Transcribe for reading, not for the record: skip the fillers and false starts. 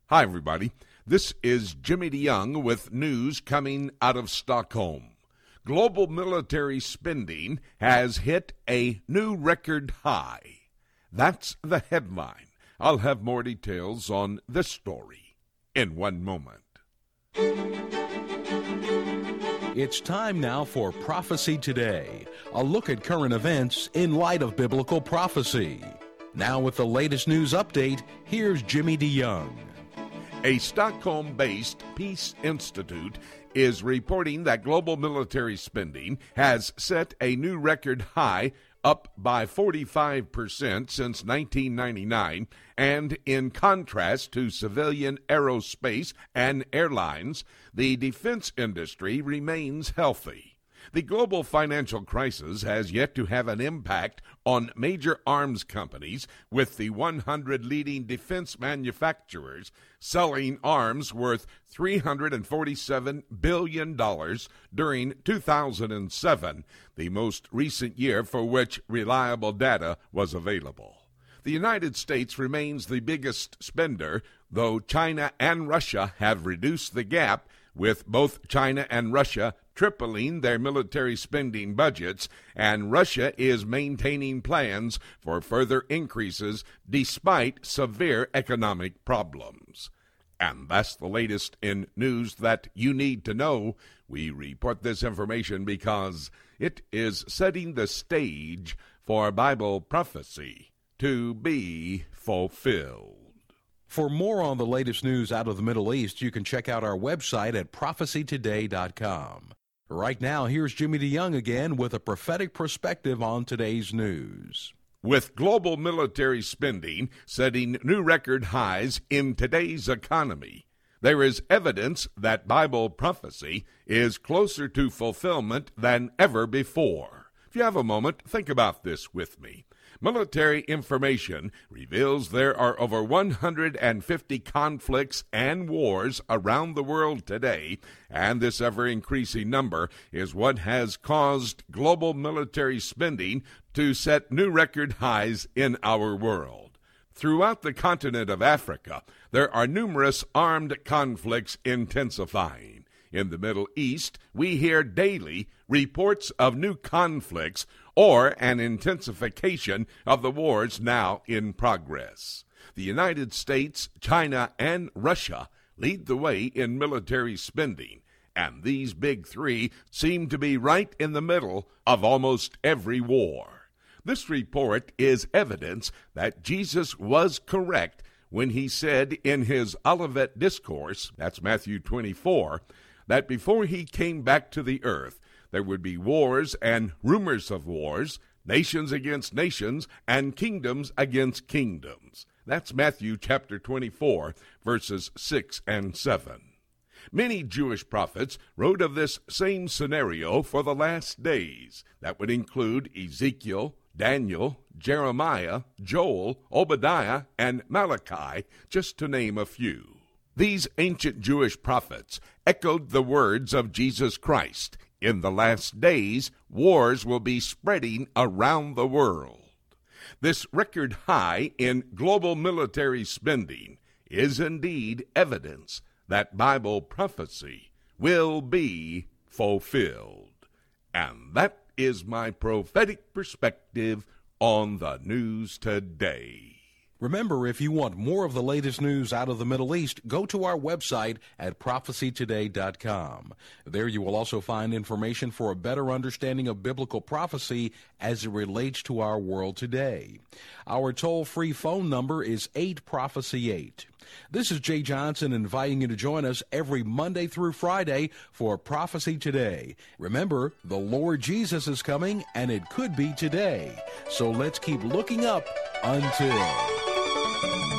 Hi, everybody. This is Jimmy DeYoung with news coming out of Stockholm. Global military spending has hit a new record high. That's the headline. I'll have more details on this story in one moment. It's time now for Prophecy Today, a look at current events in light of biblical prophecy. Now with the latest news update, here's Jimmy DeYoung. A Stockholm-based Peace Institute is reporting that global military spending has set a new record high, up by 45% since 1999, and in contrast to civilian aerospace and airlines, the defense industry remains healthy. The global financial crisis has yet to have an impact on major arms companies, with the 100 leading defense manufacturers selling arms worth $347 billion during 2007, the most recent year for which reliable data was available. The United States remains the biggest spender, though China and Russia have reduced the gap, with both China and Russia tripling their military spending budgets, and Russia is maintaining plans for further increases despite severe economic problems. And that's the latest in news that you need to know. We report this information because it is setting the stage for Bible prophecy to be fulfilled. For more on the latest news out of the Middle East, you can check out our website at prophecytoday.com. Right now, here's Jimmy DeYoung again with a prophetic perspective on today's news. With global military spending setting new record highs in today's economy, there is evidence that Bible prophecy is closer to fulfillment than ever before. If you have a moment, think about this with me. Military information reveals there are over 150 conflicts and wars around the world today, and this ever-increasing number is what has caused global military spending to set new record highs in our world. Throughout the continent of Africa, there are numerous armed conflicts intensifying. In the Middle East, we hear daily reports of new conflicts or an intensification of the wars now in progress. The United States, China, and Russia lead the way in military spending, and these big three seem to be right in the middle of almost every war. This report is evidence that Jesus was correct when he said in his Olivet Discourse, that's Matthew 24, that before he came back to the earth, there would be wars and rumors of wars, nations against nations, and kingdoms against kingdoms. That's Matthew chapter 24, verses 6 and 7. Many Jewish prophets wrote of this same scenario for the last days. That would include Ezekiel, Daniel, Jeremiah, Joel, Obadiah, and Malachi, just to name a few. These ancient Jewish prophets echoed the words of Jesus Christ. In the last days, wars will be spreading around the world. This record high in global military spending is indeed evidence that Bible prophecy will be fulfilled. And that is my prophetic perspective on the news today. Remember, if you want more of the latest news out of the Middle East, go to our website at prophecytoday.com. There you will also find information for a better understanding of biblical prophecy as it relates to our world today. Our toll-free phone number is 8-PROPHECY-8. This is Jay Johnson inviting you to join us every Monday through Friday for Prophecy Today. Remember, the Lord Jesus is coming, and it could be today. So let's keep looking up until...